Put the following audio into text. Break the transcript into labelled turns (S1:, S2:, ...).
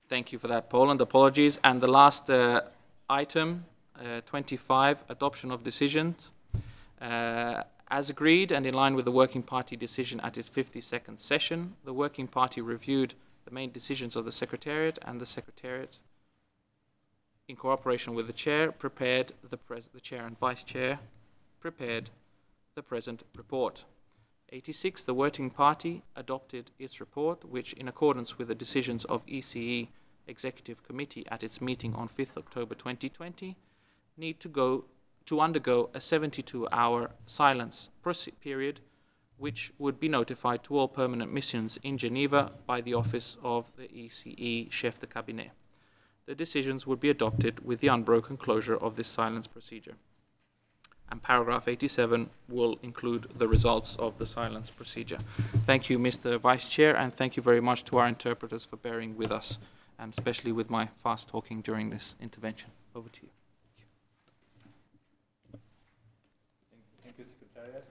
S1: Thank you for that, Paul, and apologies. And the last item, 25, adoption of decisions. As agreed and in line with the Working Party decision at its 52nd session, the Working Party reviewed the main decisions of the Secretariat, and the Secretariat, in cooperation with the Chair, the Chair and Vice Chair, prepared the present report. 86, the Working Party adopted its report, which, in accordance with the decisions of ECE Executive Committee at its meeting on 5th October 2020, need to undergo a 72-hour silence period, which would be notified to all permanent missions in Geneva by the Office of the ECE Chef de Cabinet. The decisions would be adopted with the unbroken closure of this silence procedure. And paragraph 87 will include the results of the silence procedure. Thank you, Mr. Vice Chair, and thank you very much to our interpreters for bearing with us, and especially with my fast talking during this intervention. Over to you.
S2: Thank you, Secretariat.